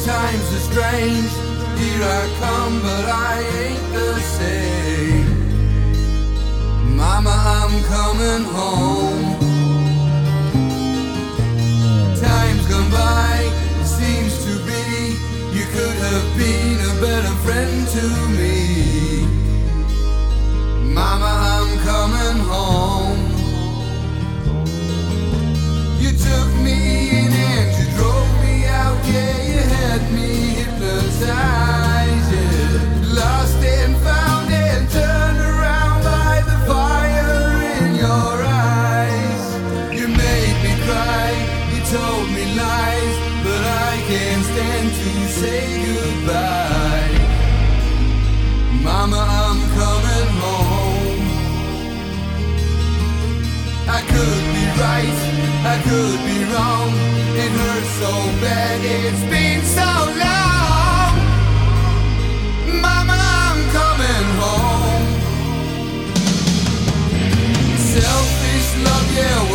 Times are strange, here I come, but I ain't the same. Mama, I'm coming home. Time's gone by, it seems to be you could have been a better friend to me. Mama, I'm coming home. You took me in and you drove me out, yeah, you had me hypnotized, yeah. Lost and found and turned around by the fire in your eyes. You made me cry, you told me lies, but I can't stand to say goodbye. Mama, I'm coming home. I could be right, I could be wrong. It hurts so bad, it's been so long. Mama, I'm coming home. Selfish love, yeah.